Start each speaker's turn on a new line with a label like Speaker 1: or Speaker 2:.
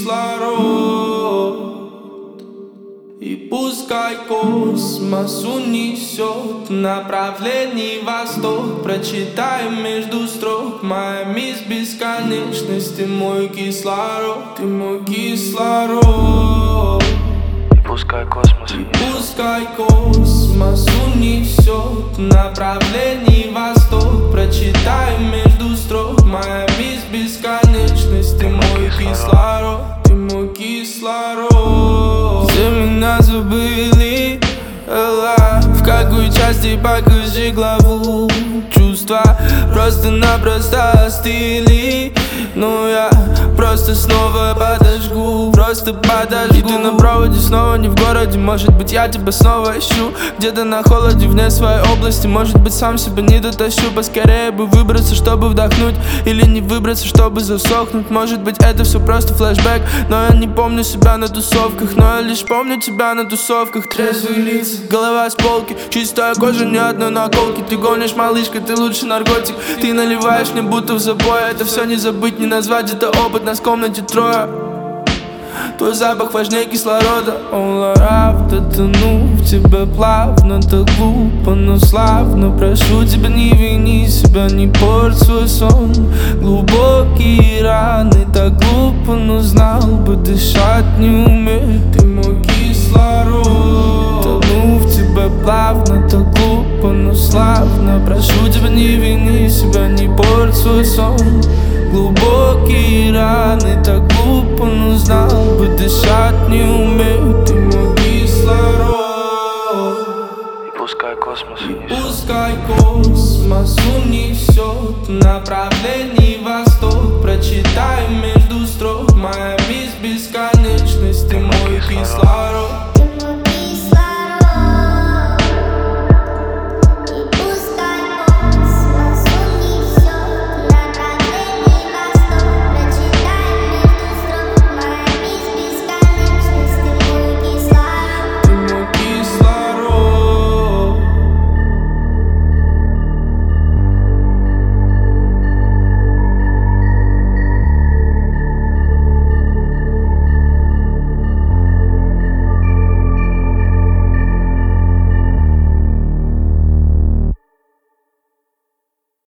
Speaker 1: кислород. И пускай космос унесет в направлении восток. Прочитаем между строк: моя мисс бесконечности, мой кислород, ты мой кислород.
Speaker 2: Пускай космос
Speaker 1: унесет в направлении восток. Прочитаем между строк: моя мисс бесконечности, ты мой кислород, ты мой кислород. Все меня забыли, в какой части покажи главу. Чувства просто-напросто остыли, но я просто снова подожгу, просто подожгу. И ты на проводе снова не в городе. Может быть, я тебя снова ищу где-то на холоде, вне своей области. Может быть, сам себя не дотащу. Поскорее бы выбраться, чтобы вдохнуть, или не выбраться, чтобы засохнуть. Может быть, это все просто флешбэк, но я не помню себя на тусовках. Но я лишь помню тебя на тусовках. Трезвые лица, голова с полки, чистая кожа, ни одной наколки. Ты гонишь, малышка, ты лучший наркотик. Ты наливаешь мне будто в запой. Это все не забыть, не назвать, это опыт. Нас в комнате трое. Твой запах важнее кислорода. All around, тону в тебя плавно, так глупо, но славно. Прошу тебя, не вини себя, не порть свой сон. Глубокие раны, так глупо, но знал бы, дышать не умею. Ты мой кислород. Тону в тебя плавно, так глупо, но славно. Прошу тебя, не вини себя, не порть свой сон. Глубокие раны, так глупо, но знал бы, дышать не умею. Ты мой кислород.
Speaker 2: Пускай космос
Speaker 1: унесет в направлении